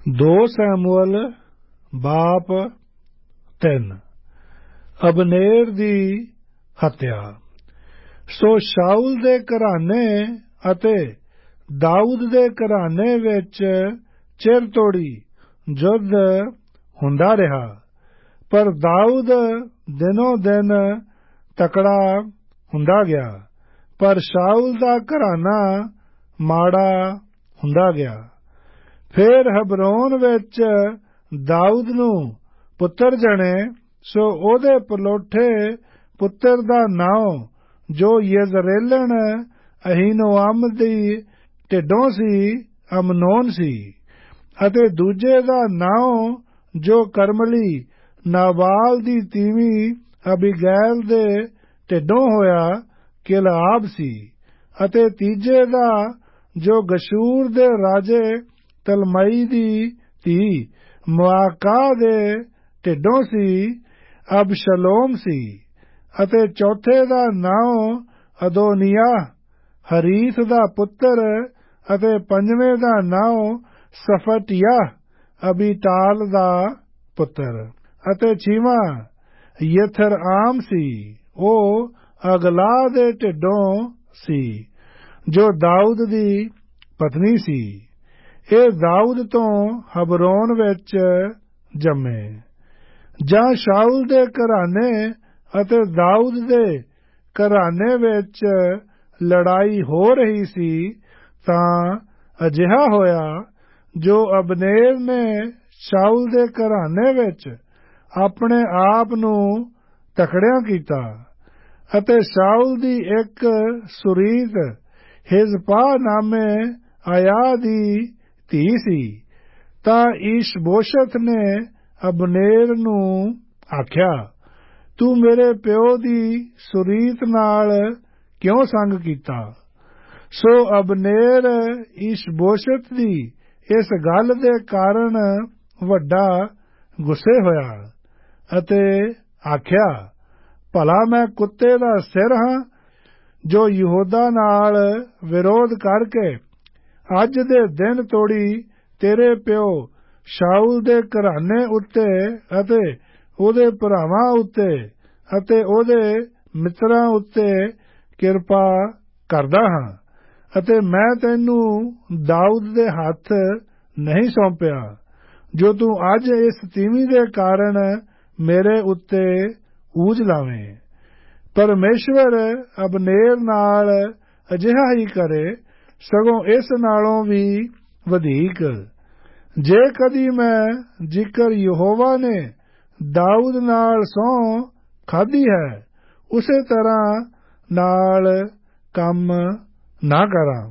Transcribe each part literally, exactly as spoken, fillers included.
दो सैमुअल बाप ਤਿੰਨ। ਅਬਨੇਰ ਦੀ ਹੱਤਿਆ। ਸੋ ਸ਼ਾਉਲ ਦੇ ਘਰਾਨੇ ਅਤੇ ਦਾਊਦ ਦੇ ਘਰਾਨੇ ਵਿੱਚ ਚਿਰ ਤੋੜੀ ਯੁੱਧ ਹੁੰਦਾ ਰਿਹਾ, ਪਰ ਦਾਊਦ ਦਿਨੋਂ ਦਿਨ ਤਕੜਾ ਹੁੰਦਾ ਗਿਆ, ਪਰ ਸ਼ਾਉਲ ਦਾ ਘਰਾਨਾ ਮਾੜਾ ਹੁੰਦਾ ਗਿਆ। ਫਿਰ ਹਬਰੋਨ ਵਿੱਚ ਦਾਊਦ ਨੂੰ ਪੁੱਤਰ ਜਣੇ, ਸੋ ਉਹਦੇ ਪਲੋਠੇ ਪੁੱਤਰ ਦਾ ਨਾਉ ਜੋ ਯਜ਼ਰੇਲਣ ਅਹੀਨੋਆਮ ਦੀ ਢਿੱਡੋਂ ਸੀ, ਅਮਨੋਨ ਸੀ, ਅਤੇ ਦੂਜੇ ਦਾ ਨਾਉ ਜੋ ਕਰਮਲੀ ਨਾਬਾਲ ਦੀ ਤੀਵੀਂ ਅਬੀਗੈਲ ਦੇ ਢਿੱਡੋਂ ਹੋਇਆ, ਕਿਲਆਬ ਸੀ, ਅਤੇ ਤੀਜੇ ਦਾ ਜੋ ਗਸ਼ੂਰ ਦੇ ਰਾਜੇ ਤਲਮਈ ਦੀ ਧੀ ਮੁਆਕਾ ਦੇ ਢਿੱਡੋਂ ਸੀ, ਅਬਸ਼ਲੋਮ ਸੀ, ਅਤੇ ਚੌਥੇ ਦਾ ਨਾਉ ਅਦੋਨੀਆਹ ਹਰੀਥ ਦਾ ਪੁੱਤਰ, ਅਤੇ ਪੰਜਵੇਂ ਦਾ ਨਾਉ ਸਫਟਿਆਹ ਅਬੀਟਾਲ ਦਾ ਪੁੱਤਰ, ਅਤੇ ਛੇਵਾਂ ਯਥਰਆਮ ਸੀ, ਉਹ ਅਗਲਾ ਦੇ ਢਿੱਡੋਂ ਸੀ, ਜੋ ਦਾਊਦ ਦੀ ਪਤਨੀ ਸੀ। ਇਹ ਦਾਊਦ ਤੋਂ ਹਬਰੋਨ ਵਿੱਚ ਜੰਮੇ। ਜਾਂ ਸ਼ਾਉਲ ਦੇ ਘਰਾਨੇ ਅਤੇ ਦਾਊਦ ਦੇ ਘਰਾਨੇ ਵਿੱਚ ਲੜਾਈ ਹੋ ਰਹੀ ਸੀ, ਤਾਂ ਅਜਿਹਾ ਹੋਇਆ, ਜੋ ਅਬਨੇਰ ਨੇ ਸ਼ਾਉਲ ਦੇ ਘਰਾਨੇ ਵਿੱਚ ਆਪਣੇ ਆਪ ਨੂੰ ਤਕੜਿਆਂ ਕੀਤਾ, ਅਤੇ ਸ਼ਾਉਲ ਦੀ ਇੱਕ ਸੁਰੀਤ ਹਿਜ਼ਪਾ ਨਾਮੇ ਆਯਾ ਦੀ ਧੀ ਸੀ। ਤਾਂ ਈਸ਼ਬੋਸ਼ਤ ਨੇ ਅਬਨੇਰ ਨੂੰ ਆਖਿਆ, ਤੂੰ ਮੇਰੇ ਪਿਓ ਦੀ ਸੁਰੀਤ ਨਾਲ ਕਿਉਂ ਸੰਗ ਕੀਤਾ? ਸੋ ਅਬਨੇਰ ਈਸ਼ਬੋਸ਼ਤ ਦੀ ਇਸ ਗੱਲ ਦੇ ਕਾਰਨ ਵੱਡਾ ਗੁੱਸੇ ਹੋਇਆ, ਅਤੇ ਆਖਿਆ, ਭਲਾ ਮੈਂ ਕੁੱਤੇ ਦਾ ਸਿਰ ਹਾਂ, ਜੋ ਯਹੂਦਾ ਨਾਲ ਵਿਰੋਧ ਕਰਕੇ ਅੱਜ ਦੇ ਦਿਨ ਤੋੜੀ ਤੇਰੇ ਪਿਓ ਸ਼ਾਉਲ ਦੇ ਘਰਾਨੇ ਉੱਤੇ ਅਤੇ ਉਹਦੇ ਭਰਾਵਾਂ ਉੱਤੇ ਅਤੇ ਉਹਦੇ ਮਿੱਤਰਾਂ ਉੱਤੇ ਕਿਰਪਾ ਕਰਦਾ ਹਾਂ, ਅਤੇ ਮੈਂ ਤੈਨੂੰ ਦਾਊਦ ਦੇ ਹੱਥ ਨਹੀਂ ਸੌਂਪਿਆ, ਜੋ ਤੂੰ ਅੱਜ ਇਸ ਤੀਵੀਂ ਦੇ ਕਾਰਨ ਮੇਰੇ ਉੱਤੇ ਊਜ ਲਾਵੇਂ। ਪਰਮੇਸ਼ਵਰ ਅਬਨੇਰ ਨਾਲ ਅਜਿਹਾ ਹੀ ਕਰੇ, ਸਗੋਂ ਇਸ ਨਾਲੋਂ ਵੀ ਵਧੇਕ, ਜੇ ਕਦੀ ਮੈਂ ਜ਼ਿਕਰ ਯਹੋਵਾ ਨੇ ਦਾਊਦ ਨਾਲ ਸਹੁੰ ਖਾਧੀ ਹੈ, ਉਸੇ ਤਰ੍ਹਾਂ ਨਾਲ ਕੰਮ ਨਾ ਕਰਾਂ।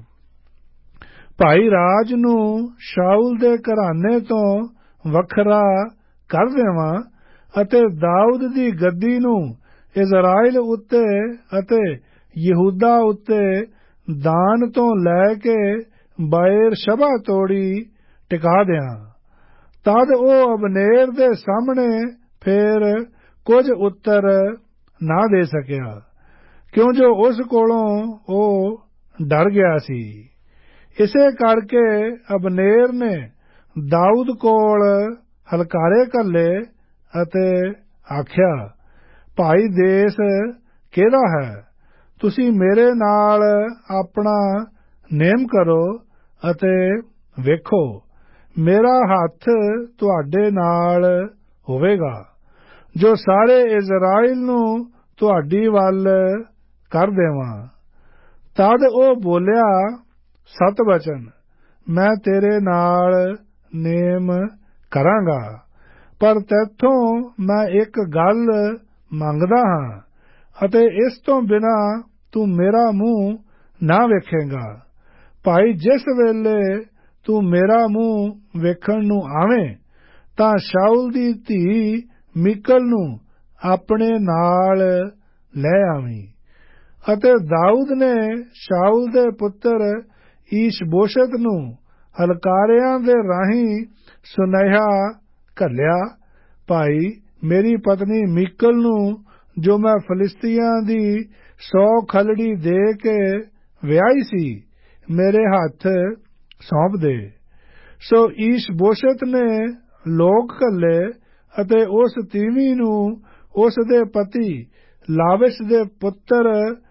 ਭਾਈ ਰਾਜ ਨੂੰ ਸ਼ਾਉਲ ਦੇ ਘਰਾਨੇ ਤੋਂ ਵੱਖਰਾ ਕਰ ਦੇਵਾਂ, ਅਤੇ ਦਾਊਦ ਦੀ ਗੱਦੀ ਨੂੰ ਇਜ਼ਰਾਈਲ ਉੱਤੇ ਅਤੇ ਯਹੂਦਾ ਉੱਤੇ ਦਾਨ ਤੋਂ ਲੈ ਕੇ ਬਾਏਰ ਸ਼ਬਾ ਤੋੜੀ ਟਿਕਾ ਦਿਆਂ। ਤਦ ਉਹ ਅਬਨੇਰ ਦੇ ਸਾਹਮਣੇ ਫੇਰ ਕੁਝ ਉੱਤਰ ਨਾ ਦੇ ਸਕਿਆ, ਕਿਉਂ ਜੋ ਉਸ ਕੋਲੋਂ ਉਹ ਡਰ ਗਿਆ ਸੀ। ਇਸੇ ਕਰਕੇ ਅਬਨੇਰ ਨੇ ਦਾਊਦ ਕੋਲ ਹਲਕਾਰੇ ਘੱਲੇ ਅਤੇ ਆਖਿਆ, ਭਾਈ ਦੇਸ ਕਿਹੜਾ ਹੈ? ਤੁਸੀਂ ਮੇਰੇ ਨਾਲ ਆਪਣਾ ਨੇਮ ਕਰੋ ਅਤੇ ਵੇਖੋ, ਮੇਰਾ ਹੱਥ ਤੁਹਾਡੇ ਨਾਲ ਹੋਵੇਗਾ, ਜੋ ਸਾਰੇ ਇਜ਼ਰਾਈਲ ਨੂੰ ਤੁਹਾਡੀ ਵੱਲ ਕਰ ਦੇਵਾਂ। ਤਦ ਉਹ ਬੋਲਿਆ, ਸਤ ਵਚਨ ਮੈਂ ਤੇਰੇ ਨਾਲ ਨੇਮ ਕਰਾਂਗਾ, ਪਰ ਤੈਥੋਂ ਮੈਂ ਇੱਕ ਗੱਲ ਮੰਗਦਾ ਹਾਂ, ਅਤੇ ਇਸ ਤੋਂ ਬਿਨਾਂ ਤੂੰ ਮੇਰਾ ਮੂੰਹ ਨਾ ਵੇਖੇਂਗਾ। ਭਾਈ ਜਿਸ ਵੇਲੇ ਤੂੰ ਮੇਰਾ ਮੂੰਹ ਵੇਖਣ ਨੂੰ ਆਵੇਂ, ਤਾਂ ਸ਼ਾਉਲ ਦੀ ਧੀ ਮੀਕਲ ਨੂੰ ਆਪਣੇ ਨਾਲ ਲੈ ਆਵੀਂ। ਅਤੇ ਦਾਊਦ ਨੇ ਸ਼ਾਉਲ ਦੇ ਪੁੱਤਰ ਈਸ਼ਬੋਸ਼ਤ ਨੂੰ ਹਲਕਾਰਿਆਂ ਦੇ ਰਾਹੀਂ ਸੁਨੇਹਾ ਘੱਲਿਆ, ਭਾਈ ਮੇਰੀ ਪਤਨੀ ਮੀਕਲ ਨੂੰ, ਜੋ ਮੈਂ ਫਲਿਸਤੀਆਂ ਦੀ ਸੌ ਖਲੜੀ ਦੇ ਕੇ ਵਿਆਹੀ ਸੀ, ਮੇਰੇ ਹੱਥ ਸੌਂਪ ਦੇ। ਸੋ ਈਸ਼-ਬੋਸ਼ਤ ਨੇ ਲੋਕ ਘੱਲੇ ਅਤੇ ਉਸ ਤੀਵੀਂ ਨੂੰ ਉਸ ਦੇ ਪਤੀ ਲਾਵਿਸ਼ ਦੇ ਪੁੱਤਰ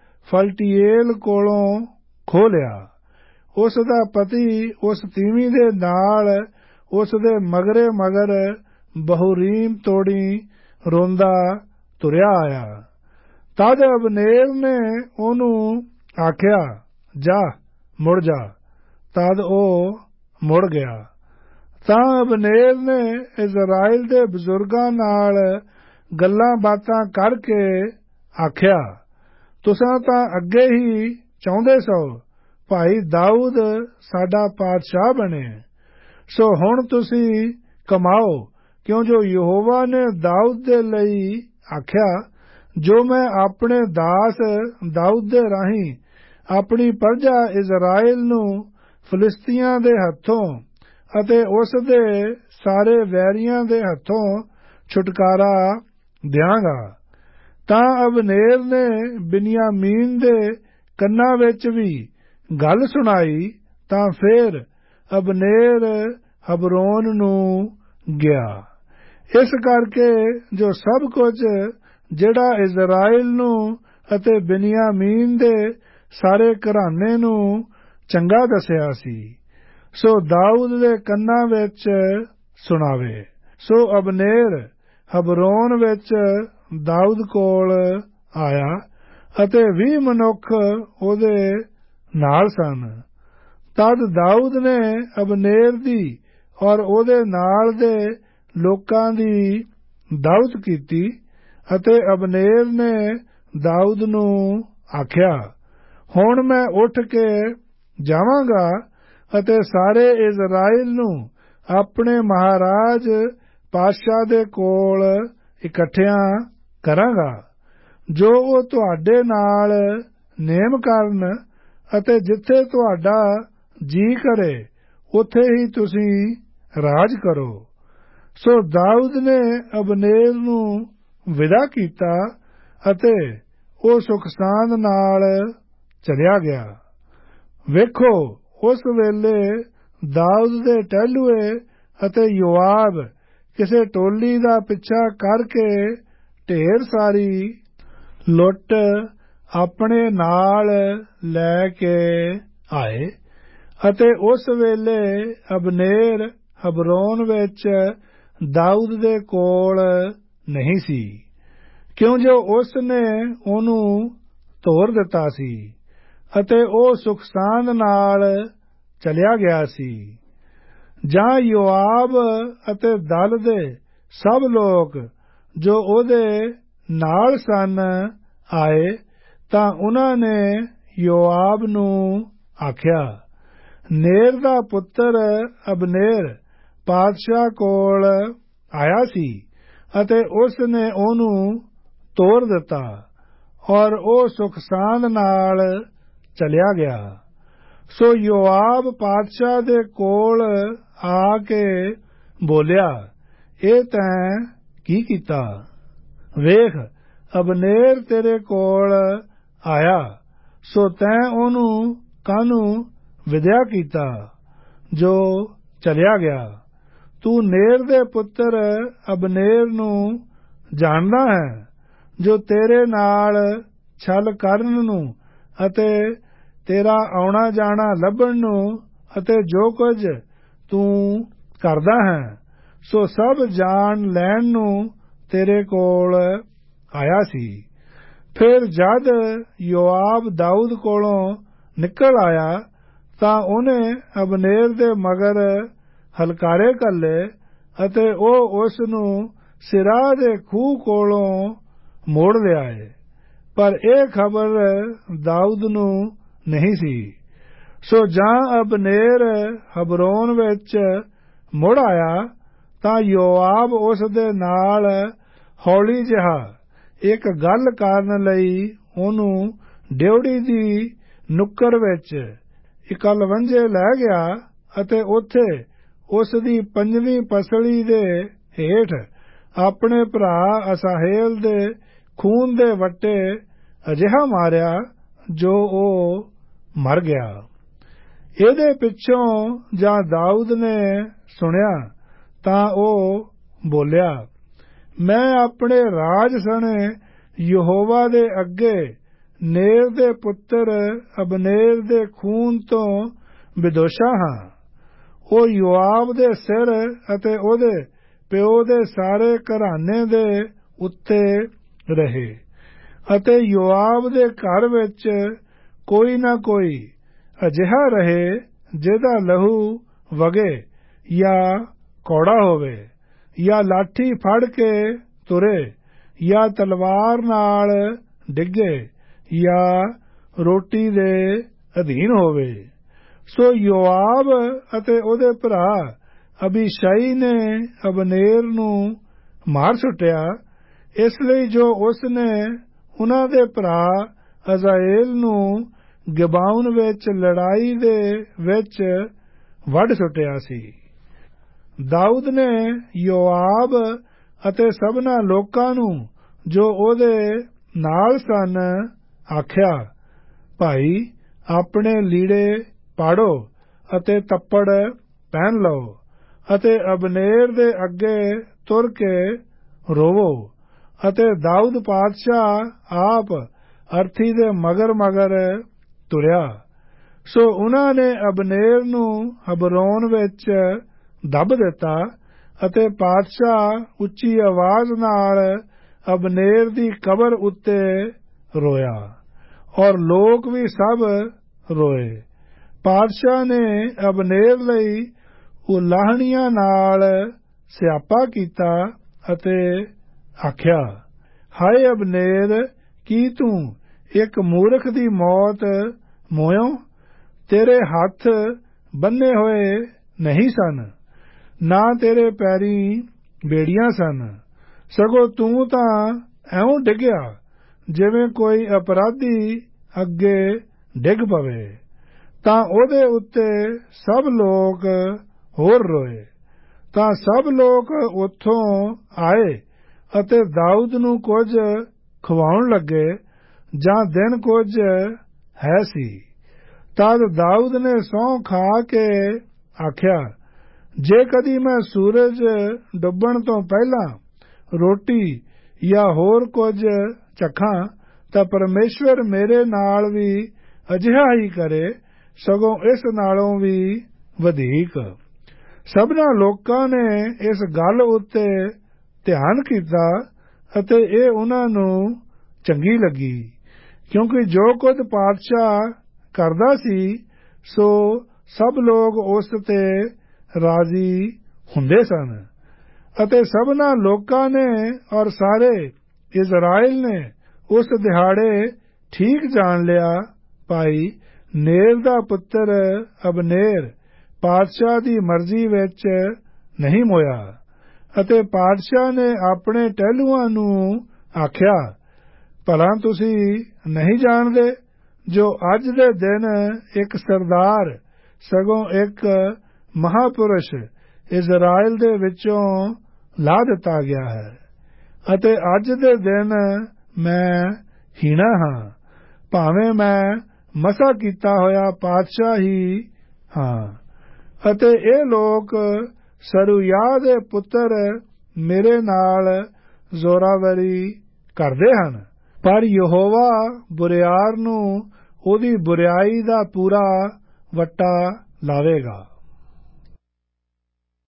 ਫਲਟੀਏਲ ਕੋਲੋਂ ਖੋਹ ਲਿਆ। ਉਸ ਦਾ ਪਤੀ ਉਸ ਤੀਵੀਂ ਦੇ ਨਾਲ ਉਸ ਦੇ ਮਗਰੇ ਮਗਰ ਬਹੂਰੀਮ ਤੋੜੀ ਰੋਂਦਾ ਤੁਰਿਆ ਆਇਆ। ਤਦ ਅਬਨੇਰ ਨੇ ਉਹਨੂੰ ਆਖਿਆ, ਜਾ ਮੁੜ ਜਾ। ਤਦ ਉਹ ਮੁੜ ਗਿਆ। ਤਾਂ ਅਬਨੇਰ ਨੇ ਇਜ਼ਰਾਈਲ ਦੇ ਬਜ਼ੁਰਗਾਂ ਨਾਲ ਗੱਲਾਂ ਬਾਤਾਂ ਕਰਕੇ ਆਖਿਆ, ਤੁਸਾਂ ਤਾਂ ਅੱਗੇ ਹੀ ਚਾਹੁੰਦੇ ਸੋ ਭਾਈ ਦਾਊਦ ਸਾਡਾ ਪਾਤਸ਼ਾਹ ਬਣੇ। ਸੋ ਹੁਣ ਤੁਸੀਂ ਕਮਾਓ, ਕਿਉਂ ਜੋ ਯਹੋਵਾ ਨੇ ਦਾਊਦ ਦੇ ਲਈ ਆਖਿਆ, ਜੋ ਮੈਂ ਆਪਣੇ ਦਾਸ ਦਾਊਦ ਦੇ ਰਾਹੀਂ ਆਪਣੀ ਪ੍ਰਜਾ ਇਜ਼ਰਾਈਲ ਨੂੰ ਫਲਿਸਤੀਆਂ ਦੇ ਹੱਥੋਂ ਅਤੇ ਉਸ ਦੇ ਸਾਰੇ ਵੈਰੀਆਂ ਦੇ ਹੱਥੋਂ ਛੁਟਕਾਰਾ ਦਿਆਂਗਾ। ਤਾਂ ਅਬਨੇਰ ਨੇ ਬਿਨਯਾਮੀਨ ਦੇ ਕੰਨਾਂ ਵਿੱਚ ਵੀ ਗੱਲ ਸੁਣਾਈ। ਤਾਂ ਫੇਰ ਅਬਨੇਰ ਹਬਰੋਨ ਨੂੰ ਗਿਆ। ਇਸ ਕਰਕੇ ਜੋ ਸਭ ਕੁਝ ਜਿਹੜਾ ਇਜ਼ਰਾਈਲ ਨੂੰ ਅਤੇ ਬਿਨਯਾਮੀਨ ਦੇ ਸਾਰੇ ਘਰਾਨੇ ਨੂੰ ਚੰਗਾ ਦੱਸਿਆ ਸੀ, ਸੋ ਦਾਊਦ ਦੇ ਕੰਨਾਂ ਵਿੱਚ ਸੁਣਾਵੇ। ਸੋ ਅਬਨੇਰ ਹਬਰੋਨ ਵਿੱਚ ਦਾਊਦ ਕੋਲ ਆਇਆ ਅਤੇ ਵੀਹ ਮਨੁੱਖ ਉਹਦੇ ਨਾਲ ਸਨ। ਤਦ ਦਾਊਦ ਨੇ ਅਬਨੇਰ ਦੀ ਔਰ ਉਹਦੇ ਨਾਲ ਦੇ ਲੋਕਾਂ ਦੀ ਦਾਵਤ ਕੀਤੀ ਅਤੇ ਅਬਨੇਰ ਨੇ ਦਾਊਦ ਨੂੰ ਆਖਿਆ, ਹੁਣ ਮੈਂ ਉੱਠ ਕੇ ਜਾਵਾਂਗਾ ਅਤੇ ਸਾਰੇ ਇਜ਼ਰਾਈਲ ਨੂੰ ਆਪਣੇ ਮਹਾਰਾਜ ਪਾਤਸ਼ਾਹ ਦੇ ਕੋਲ ਇਕੱਠਿਆਂ ਕਰਾਂਗਾ, ਜੋ ਉਹ ਤੁਹਾਡੇ ਨਾਲ ਨੇਮ ਕਰਨ ਅਤੇ ਜਿੱਥੇ ਤੁਹਾਡਾ ਜੀ ਕਰੇ ਉੱਥੇ ਹੀ ਤੁਸੀਂ ਰਾਜ ਕਰੋ। ਸੋ ਦਾਊਦ ਨੇ ਅਬਨੇਰ ਨੂੰ ਵਿਦਾ ਕੀਤਾ ਅਤੇ ਉਹ ਸੁਖਸਾਂਦ ਨਾਲ ਚਲਿਆ ਗਿਆ। ਵੇਖੋ, ਉਸ ਵੇਲੇ ਦਾਊਦ ਦੇ ਟਹਿਲੂਏ ਅਤੇ ਯੋਆਬ ਕਿਸੇ ਟੋਲੀ ਦਾ ਪਿੱਛਾ ਕਰਕੇ ਢੇਰ ਸਾਰੀ ਲੁੱਟ ਆਪਣੇ ਨਾਲ ਲੈ ਕੇ ਆਏ ਅਤੇ ਉਸ ਵੇਲੇ ਅਬਨੇਰ ਹਬਰੋਨ ਵਿੱਚ ਦਾਊਦ ਦੇ ਕੋਲ ਨਹੀਂ ਸੀ, ਕਿਉਂ ਜੋ ਉਸ ਨੇ ਉਹਨੂੰ ਤੋਰ ਦਿੱਤਾ ਸੀ ਅਤੇ ਉਹ ਸੁਖਸਾਂਦ ਨਾਲ ਚਲਿਆ ਗਿਆ ਸੀ। ਜਾਂ ਯੋਆਬ ਅਤੇ ਦਲ ਦੇ ਸਭ ਲੋਕ ਜੋ ਉਹਦੇ ਨਾਲ ਸਨ ਆਏ, ਤਾਂ ਉਹਨਾਂ ਨੇ ਯੋਆਬ ਨੂੰ ਆਖਿਆ, ਨੇਰ ਦਾ ਪੁੱਤਰ ਅਬਨੇਰ ਪਾਤਸ਼ਾਹ ਕੋਲ ਆਇਆ ਸੀ ਅਤੇ ਉਸ ਨੇ ਉਹਨੂੰ ਤੋਰ ਦਿੱਤਾ ਔਰ ਉਹ ਸੁਖਸਾਂਦ ਨਾਲ ਚਲਿਆ ਗਿਆ। ਸੋ ਯੋਆਬ ਪਾਤਸ਼ਾਹ ਦੇ ਕੋਲ ਆ ਕੇ ਬੋਲਿਆ, ਇਹ ਤੈਂ ਕੀ ਕੀਤਾ? ਵੇਖ, ਅਬਨੇਰ ਤੇਰੇ ਕੋਲ ਆਇਆ, ਸੋ ਤੈਂ ਉਹਨੂੰ ਕਾਹਨੂੰ ਵਿਦਿਆ ਕੀਤਾ ਜੋ ਚਲਿਆ ਗਿਆ? ਤੂੰ ਨੇਰ ਦੇ ਪੁੱਤਰ ਅਬਨੇਰ ਨੂੰ ਜਾਣਦਾ ਹੈ, ਜੋ ਤੇਰੇ ਨਾਲ ਛਲ ਕਰਨ ਨੂੰ ਅਤੇ ਤੇਰਾ ਆਉਣਾ ਜਾਣਾ ਲੱਭਣ ਨੂੰ ਅਤੇ ਜੋ ਕੁਝ ਤੂੰ ਕਰਦਾ ਹੈ, ਸੋ ਸਭ ਜਾਣ ਲੈਣ ਨੂੰ ਤੇਰੇ ਕੋਲ ਆਇਆ ਸੀ। ਫਿਰ ਜਦ ਯੋਆਬ ਦਾਊਦ ਕੋਲੋਂ ਨਿਕਲ ਆਇਆ, ਤਾਂ ਉਹਨੇ ਅਬਨੇਰ ਦੇ ਮਗਰ ਹਲਕਾਰੇ ਘੱਲੇ ਅਤੇ ਉਹ ਉਸ ਨੂੰ ਸਿਰਾਹ ਦੇ ਖੂਹ ਕੋਲੋਂ ਮੋੜ ਲਿਆਏ। ਪਰ ਇਹ ਖਬਰ ਦਾਊਦ ਨੂੰ ਨਹੀਂ ਸੀ। ਸੋ ਜਾਂ ਅਬਨੇਰ ਹਬਰੋਨ ਵਿੱਚ ਮੁੜ ਆਇਆ, ਤਾਂ ਯੋਆਬ ਉਸ ਦੇ ਨਾਲ ਹੌਲੀ ਜਿਹਾ ਇੱਕ ਗੱਲ ਕਰਨ ਲਈ ਉਹਨੂੰ ਡਿਉੜੀ ਦੀ ਨੁੱਕਰ ਵਿੱਚ ਇਕਲਵੰਜੇ ਲੈ ਗਿਆ ਅਤੇ ਉੱਥੇ ਉਸ ਦੀ ਪੰਜਵੀਂ ਪਸਲੀ ਦੇ ਹੇਠ ਆਪਣੇ ਭਰਾ ਅਸਾਹੇਲ ਦੇ ਖੂਨ ਦੇ ਵੱਟੇ ਅਜਿਹਾ ਮਾਰਿਆ ਜੋ ਉਹ ਮਰ ਗਿਆ। ਇਹਦੇ ਪਿੱਛੋਂ ਜਾਂ ਦਾਊਦ ਨੇ ਸੁਣਿਆ ਤਾਂ ਉਹ ਬੋਲਿਆ, ਮੈਂ ਆਪਣੇ ਰਾਜ ਸਣੇ ਯਹੋਵਾ ਦੇ ਅੱਗੇ ਨੇਰ ਦੇ ਪੁੱਤਰ ਅਬਨੇਰ ਦੇ ਖੂਨ ਤੋਂ ਵਿਦੋਸ਼ਾ ਹਾਂ। ਉਹ ਯੋਆਬ ਦੇ ਸਿਰ ਅਤੇ ਉਹਦੇ ਪਿਓ ਦੇ ਸਾਰੇ ਘਰਾਨੇ ਦੇ ਉੱਤੇ ਰਹੇ ਅਤੇ ਯੋਆਬ ਦੇ ਘਰ ਵਿੱਚ ਕੋਈ ਨਾ ਕੋਈ ਅਜਿਹਾ ਰਹੇ ਜਿਹਦਾ ਲਹੂ ਵਗੇ ਜਾਂ ਕੌੜਾ ਹੋਵੇ ਜਾਂ ਲਾਠੀ ਫੜ ਕੇ ਤੁਰੇ ਜਾਂ ਤਲਵਾਰ ਨਾਲ ਡਿੱਗੇ ਜਾਂ ਰੋਟੀ ਦੇ ਅਧੀਨ ਹੋਵੇ। ਸੋ ਯੋਆਬ ਅਤੇ ਉਹਦੇ ਭਰਾ ਅਬੀਸ਼ਾਈ ਨੇ ਅਬਨੇਰ ਨੂੰ ਮਾਰ ਸੁੱਟਿਆ। ਇਸ ਲਈ ਜੋ ਉਸ ਨੇ ਉਹਨਾਂ ਦੇ ਭਰਾ ਅਜ਼ਾਹੇਲ ਨੂੰ ਗਿਬਾਉਨ ਵਿੱਚ ਲੜਾਈ ਦੇ ਵਿੱਚ ਵੱਢ ਸੁੱਟਿਆ ਸੀ। ਦਾਊਦ ਨੇ ਯੋਆਬ ਅਤੇ ਸਭਨਾ ਲੋਕਾਂ ਨੂੰ ਜੋ ਉਹਦੇ ਨਾਲ ਸਨ ਆਖਿਆ, ਭਾਈ ਆਪਣੇ ਲੀੜੇ ਪਾੜੋ ਅਤੇ ਤੱਪੜ ਪਹਿਨ ਲਓ ਅਤੇ ਅਬਨੇਰ ਦੇ ਅੱਗੇ ਤੁਰ ਕੇ ਰੋਵੋ। ਅਤੇ ਦਾਊਦ ਪਾਤਸ਼ਾਹ ਆਪ ਅਰਥੀ ਦੇ ਮਗਰ ਮਗਰ ਤੁਰਿਆ। ਸੋ ਉਹਨਾਂ ਨੇ ਅਬਨੇਰ ਨੂੰ ਹਬਰੋਨ ਵਿੱਚ ਦੱਬ ਦਿੱਤਾ ਅਤੇ ਪਾਤਸ਼ਾਹ ਉੱਚੀ ਆਵਾਜ਼ ਨਾਲ ਅਬਨੇਰ ਦੀ ਕਬਰ ਉੱਤੇ ਰੋਇਆ ਔਰ ਲੋਕ ਵੀ ਸਭ ਰੋਏ। ਪਾਤਸ਼ਾਹ ਨੇ ਅਬਨੇਰ ਲਈ ਉਲਾਹਣੀਆਂ ਨਾਲ ਸਿਆਪਾ ਕੀਤਾ ਅਤੇ ਆਖਿਆ, ਹਾਏ ਅਬਨੇਰ, ਕੀ ਤੂੰ ਇੱਕ ਮੂਰਖ ਦੀ ਮੌਤ ਮੋਇਓ? ਤੇਰੇ ਹੱਥ ਬੰਨੇ ਹੋਏ ਨਹੀਂ ਸਨ, ਨਾ ਤੇਰੇ ਪੈਰੀਂ ਬੇੜੀਆਂ ਸਨ, ਸਗੋਂ ਤੂੰ ਤਾਂ ਐਉਂ ਡਿੱਗਿਆ ਜਿਵੇਂ ਕੋਈ ਅਪਰਾਧੀ ਅੱਗੇ ਡਿੱਗ ਪਵੇ। ਤਾਂ ਉਹਦੇ ਉੱਤੇ ਸਭ ਲੋਕ ਹੋਰ ਰੋਏ। ਤਾਂ ਸਭ ਲੋਕ ਉੱਥੋਂ ਆਏ ਅਤੇ ਦਾਊਦ ਨੂੰ ਕੁਝ ਖਵਾਉਣ ਲੱਗੇ ਜਾਂ ਦਿਨ ਕੁਝ ਹੈ ਸੀ। ਤਦ ਦਾਊਦ ਨੇ ਸਹੁੰ ਖਾ ਕੇ ਆਖਿਆ, ਜੇ ਕਦੀ ਮੈਂ ਸੂਰਜ ਡੁੱਬਣ ਤੋਂ ਪਹਿਲਾਂ ਰੋਟੀ ਜਾਂ ਹੋਰ ਕੁਝ ਚਖਾਂ ਤਾਂ ਪਰਮੇਸ਼ਵਰ ਮੇਰੇ ਨਾਲ ਵੀ ਅਜਿਹਾ ਹੀ ਕਰੇ, ਸਗੋਂ ਇਸ ਨਾਲੋਂ ਵੀ ਵਧੇਕ। ਸਭਨਾ ਲੋਕਾਂ ਨੇ ਇਸ ਗੱਲ ਉੱਤੇ ਧਿਆਨ ਕੀਤਾ ਅਤੇ ਇਹ ਉਹਨਾਂ ਨੂੰ ਚੰਗੀ ਲੱਗੀ, ਕਿਉਂਕਿ ਜੋ ਕੁਝ ਪਾਤਸ਼ਾਹ ਕਰਦਾ ਸੀ ਸੋ ਸਭ ਲੋਕ ਉਸ ਤੇ ਰਾਜ਼ੀ ਹੁੰਦੇ ਸਨ। ਅਤੇ ਸਭਨਾ ਲੋਕਾਂ ਨੇ ਔਰ ਸਾਰੇ ਇਜ਼ਰਾਈਲ ਨੇ ਉਸ ਦਿਹਾੜੇ ਠੀਕ ਜਾਣ ਲਿਆ, ਭਾਈ ਨੇਰ ਦਾ ਪੁੱਤਰ ਅਬਨੇਰ ਪਾਤਸ਼ਾਹ ਦੀ ਮਰਜ਼ੀ ਵਿੱਚ ਨਹੀਂ ਮੋਇਆ। ਅਤੇ ਪਾਤਸ਼ਾਹ ਨੇ ਆਪਣੇ ਟਹਿਲੂਆਂ ਨੂੰ ਆਖਿਆ, ਭਲਾ ਤੁਸੀਂ ਨਹੀਂ ਜਾਣਦੇ ਜੋ ਅੱਜ ਦੇ ਦਿਨ ਇੱਕ ਸਰਦਾਰ ਸਗੋਂ ਇੱਕ ਮਹਾਪੁਰਸ਼ ਇਜ਼ਰਾਈਲ ਦੇ ਵਿੱਚੋਂ ਲਾ ਦਿੱਤਾ ਗਿਆ ਹੈ ਅਤੇ ਅੱਜ ਦੇ ਦਿਨ ਮੈਂ ਹੀਣਾ ਹਾਂ, ਭਾਵੇਂ ਮੈਂ ਮਸਾ ਕੀਤਾ ਹੋਇਆ ਪਾਤਸ਼ਾਹ ਹੀ ਹਾਂ। ਅਤੇ ਇਹ ਲੋਕ ਸਰੂਯਾਹ ਦੇ ਪੁੱਤਰ ਮੇਰੇ ਨਾਲ ਜ਼ੋਰਾਵਰੀ ਕਰਦੇ ਹਨ, ਪਰ ਯਹੋਵਾ ਬੁਰਿਆਰ ਨੂੰ ਉਹਦੀ ਬੁਰਿਆਈ ਦਾ ਪੂਰਾ ਵੱਟਾ ਲਾਵੇਗਾ।